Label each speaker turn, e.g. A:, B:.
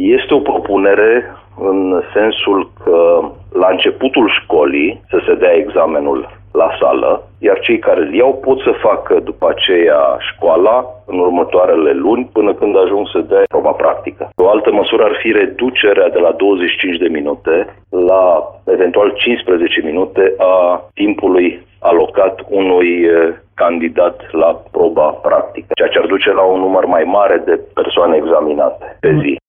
A: Este o propunere în sensul că la începutul școlii să se dea examenul la sală, iar cei care îl iau pot să facă după aceea școala în următoarele luni până când ajung să dea proba practică. O altă măsură ar fi reducerea de la 25 de minute la eventual 15 minute a timpului alocat unui candidat la proba practică, ceea ce ar duce la un număr mai mare de persoane examinate pe zi.